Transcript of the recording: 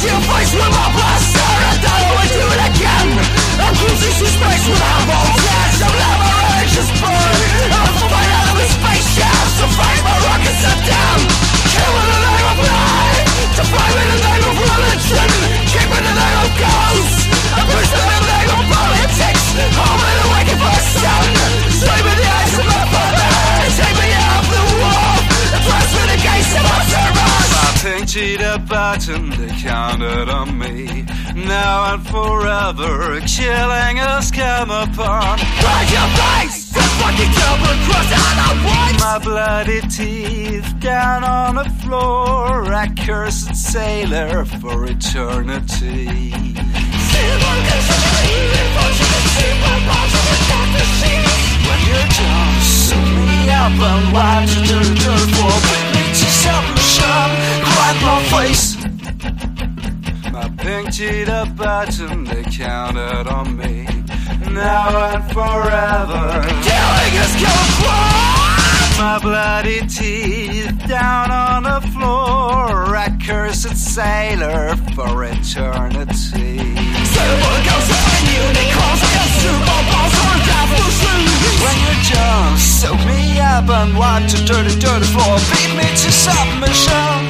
your face with my blaster, and I always do it again. I'm cruising through space without voltage. I'm never ready to burn. I'm flying out of a spaceship, so fight my rockets are down. Kill in the name of life, define in the name of religion, keep in the name of ghosts, I'm pushing in the name of politics. Home in the wake of our sun, sleep in the eyes of my father, take me out of the wall, and press me the gates of our servers. My pink cheetah button, they counted on me. Now and forever, killing us come upon. Hide your face, this fucking double cross out of white. My bloody teeth down on the floor, accursed sailor for eternity. When you're done, suck me up and watch the dirt for me to submission, crack my face. My pink cheetah button, they counted on me. Now and forever, Killing us come my bloody teeth down on the floor, accursed sailor for eternity. Silver ghosts and unicorns and super balls are revolution. When you're done, soak me up and watch the dirty, dirty floor, beat me to submission.